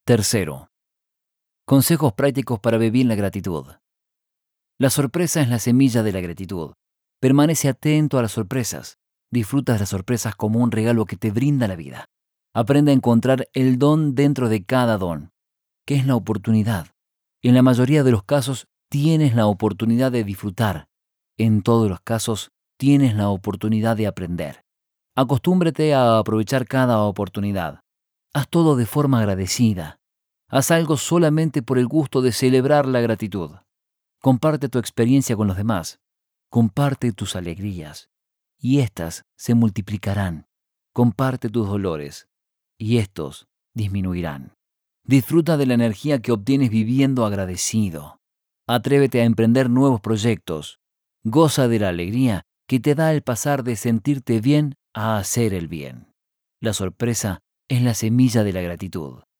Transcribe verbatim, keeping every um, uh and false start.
Tercero, consejos prácticos para vivir la gratitud. La sorpresa es la semilla de la gratitud. Permanece atento a las sorpresas. Disfruta de las sorpresas como un regalo que te brinda la vida. Aprende a encontrar el don dentro de cada don, que es la oportunidad. En la mayoría de los casos tienes la oportunidad de disfrutar. En todos los casos tienes la oportunidad de aprender. Acostúmbrate a aprovechar cada oportunidad. Haz todo de forma agradecida. Haz algo solamente por el gusto de celebrar la gratitud. Comparte tu experiencia con los demás. Comparte tus alegrías, y éstas se multiplicarán. Comparte tus dolores, y estos disminuirán. Disfruta de la energía que obtienes viviendo agradecido. Atrévete a emprender nuevos proyectos. Goza de la alegría que te da el pasar de sentirte bien a hacer el bien. La sorpresa es la semilla de la gratitud.